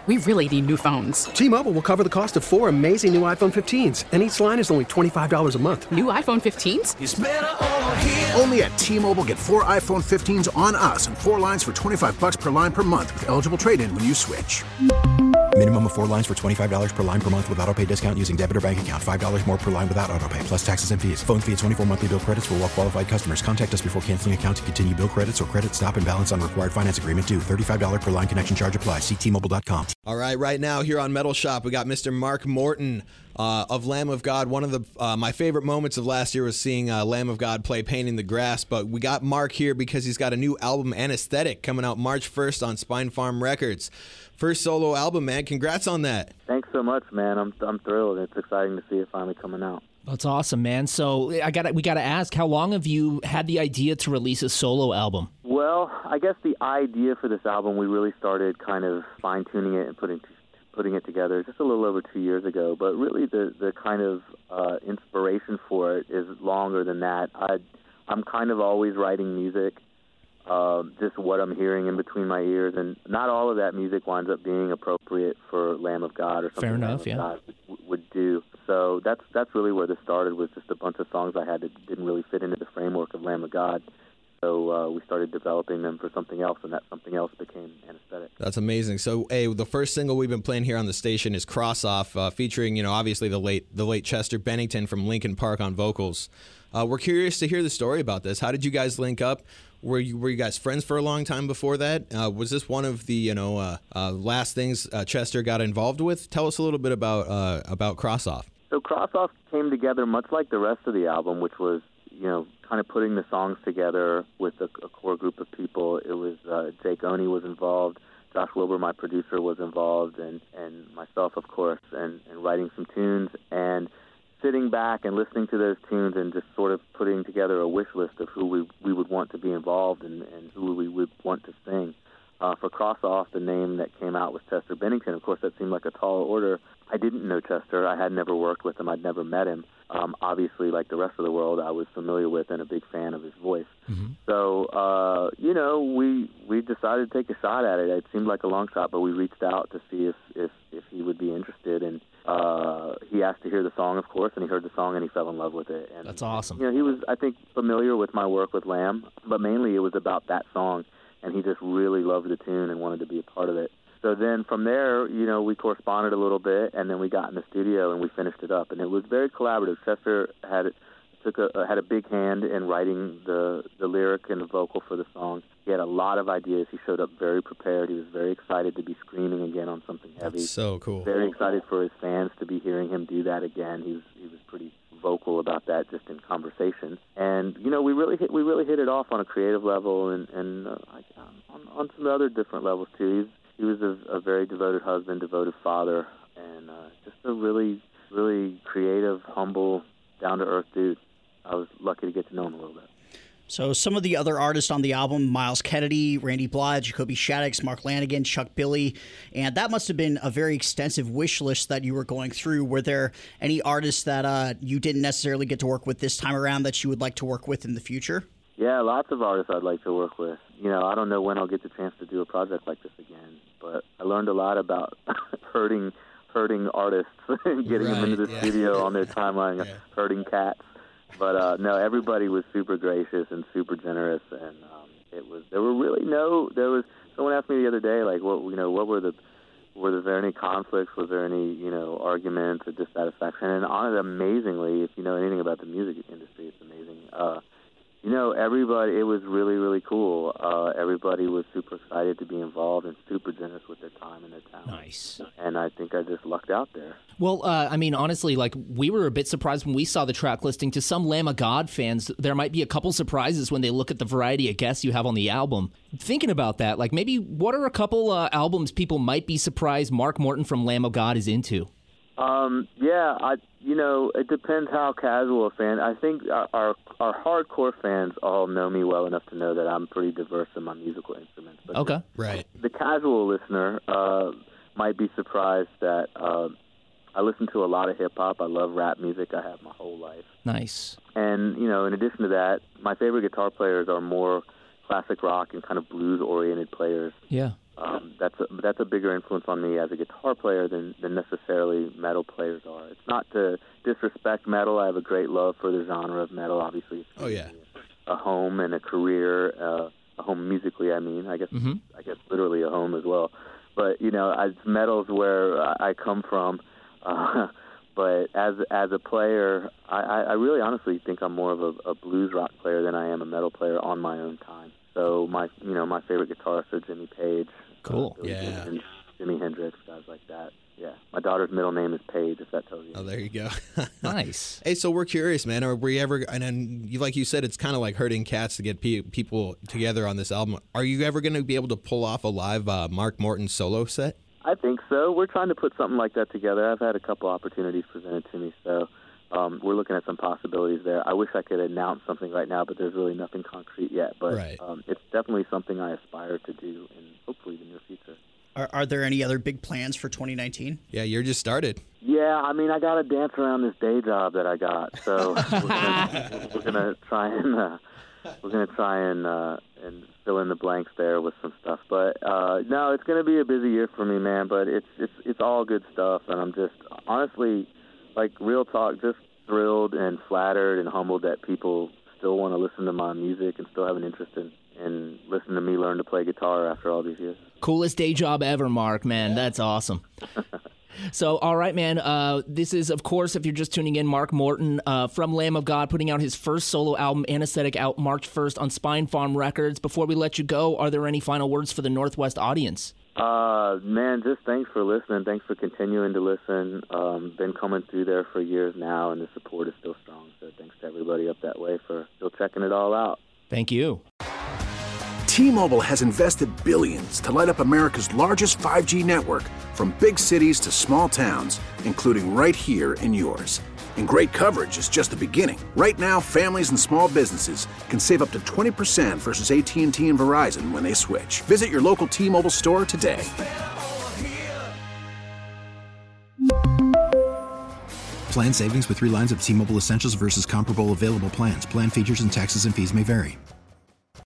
We really need new phones. T-Mobile will cover the cost of 4 amazing new iPhone 15s, and each line is only $25 a month. New iPhone 15s? It's better over here. Only at T-Mobile, get 4 iPhone 15s on us and 4 lines for $25 per line per month with eligible trade-in when you switch. Minimum of 4 lines for $25 per line per month with autopay discount using debit or bank account. $5 more per line without autopay, plus taxes and fees. Phone fee at 24 monthly bill credits for well-qualified customers. Contact us before canceling account to continue bill credits or credit stop and balance on required finance agreement due. $35 per line connection charge applies. See T-Mobile.com. All right now here on Metal Shop, we got Mr. Mark Morton of Lamb of God. One of the my favorite moments of last year was seeing Lamb of God play Painting the Grass, but we got Mark here because he's got a new album, Anesthetic, coming out March 1st on Spine Farm Records. First solo album, man. Congrats on that. Thanks so much, man. I'm thrilled. It's exciting to see it finally coming out. That's awesome, man. So we gotta ask, how long have you had the idea to release a solo album? Well, I guess the idea for this album, we really started kind of fine-tuning it and putting it together just a little over 2 years ago. But really the kind of inspiration for it is longer than that. I'm kind of always writing music, just what I'm hearing in between my ears, and not all of that music winds up being appropriate for Lamb of God or something. Fair enough, Lamb of God would do. So that's really where this started, was just a bunch of songs I had that didn't really fit into the framework of Lamb of God. So we started developing them for something else, and that something else became Anesthetic. That's amazing. So, the first single we've been playing here on the station is Cross Off, featuring, obviously the late Chester Bennington from Linkin Park on vocals. We're curious to hear the story about this. How did you guys link up? Were you guys friends for a long time before that? Was this one of the last things Chester got involved with? Tell us a little bit about Cross Off. So Cross Off came together much like the rest of the album, which was kind of putting the songs together with a core group of people. It was Jake Oney was involved, Josh Wilbur, my producer, was involved, and myself, of course, and writing some tunes and sitting back and listening to those tunes and just sort of putting together a wish list of who we would want to be involved and who we would want to sing. For Cross Off, the name that came out was Chester Bennington. Of course, that seemed like a tall order. I didn't know Chester. I had never worked with him. I'd never met him. Obviously, like the rest of the world, I was familiar with and a big fan of his voice. Mm-hmm. So, we decided to take a shot at it. It seemed like a long shot, but we reached out to see if he would be interested. And he asked to hear the song, of course, and he heard the song and he fell in love with it. And, that's awesome. He was, I think, familiar with my work with Lamb, but mainly it was about that song. And he just really loved the tune and wanted to be a part of it. So then from there, we corresponded a little bit, and then we got in the studio and we finished it up. And it was very collaborative. Chester had a big hand in writing the lyric and the vocal for the song. He had a lot of ideas. He showed up very prepared. He was very excited to be screaming again on something heavy. That's so cool. Very excited for his fans to be hearing him do that again. He was pretty vocal about that just in conversation. And we really hit it off on a creative level and on some other different levels too. He was a very devoted husband, devoted father, and just a really, really creative, humble, down-to-earth dude. I was lucky to get to know him a little bit. So some of the other artists on the album, Miles Kennedy, Randy Blythe, Jacoby Shaddix, Mark Lanigan, Chuck Billy, and that must have been a very extensive wish list that you were going through. Were there any artists that you didn't necessarily get to work with this time around that you would like to work with in the future? Yeah, lots of artists I'd like to work with. I don't know when I'll get the chance to do a project like this again, but I learned a lot about hurting artists and getting them into the studio on their timeline, hurting cats. But no, everybody was super gracious and super generous, and someone asked me the other day, like, were there any conflicts? Was there any, arguments or dissatisfaction? And amazingly, if you know anything about the music industry, it's amazing. Everybody, it was really, really cool. Everybody was super excited to be involved and super generous with their time and their talent. Nice. And I think I just lucked out there. Well, honestly, we were a bit surprised when we saw the track listing. To some Lamb of God fans, there might be a couple surprises when they look at the variety of guests you have on the album. Thinking about that, maybe what are a couple albums people might be surprised Mark Morton from Lamb of God is into? It depends how casual a fan. I think our hardcore fans all know me well enough to know that I'm pretty diverse in my musical instruments. But okay, right. The casual listener might be surprised that I listen to a lot of hip-hop. I love rap music. I have my whole life. Nice. And, in addition to that, my favorite guitar players are more classic rock and kind of blues-oriented players. Yeah. that's a bigger influence on me as a guitar player than necessarily metal players are. It's not to disrespect metal. I have a great love for the genre of metal. Obviously, it's a home and a career, a home musically. I mean, I guess literally a home as well. But as metal's where I come from. But as a player, I really honestly think I'm more of a blues rock player than I am a metal player on my own time. So my favorite guitarists are Jimmy Page, cool, and Jimi Hendrix, guys like that. Yeah, my daughter's middle name is Paige, if that tells you. Oh, there you go. Nice. Hey, so we're curious, man. Are we ever? And then, like you said, it's kind of like herding cats to get people together on this album. Are you ever going to be able to pull off a live Mark Morton solo set? I think so. We're trying to put something like that together. I've had a couple opportunities presented to me, so we're looking at some possibilities there. I wish I could announce something right now, but there's really nothing concrete yet. But it's definitely something I aspire to do in hopefully the near future. Are there any other big plans for 2019? Yeah, you're just started. Yeah, I mean, I got to dance around this day job that I got, so we're gonna try and fill in the blanks there with some stuff. But no, it's gonna be a busy year for me, man. But it's all good stuff, and I'm just honestly, like, real talk, just thrilled and flattered and humbled that people still want to listen to my music and still have an interest in listening to me learn to play guitar after all these years. Coolest day job ever, Mark, man. That's awesome. So, all right, man, this is, of course, if you're just tuning in, Mark Morton from Lamb of God, putting out his first solo album, Anesthetic, out March 1st on Spine Farm Records. Before we let you go, are there any final words for the Northwest audience? Man, just thanks for listening. Thanks for continuing to listen. Been coming through there for years now, and the support is still strong. So thanks to everybody up that way for still checking it all out. Thank you. T-Mobile has invested billions to light up America's largest 5G network, from big cities to small towns, including right here in yours. And great coverage is just the beginning. Right now, families and small businesses can save up to 20% versus AT&T and Verizon when they switch. Visit your local T-Mobile store today. Plan savings with 3 lines of T-Mobile Essentials versus comparable available plans. Plan features and taxes and fees may vary.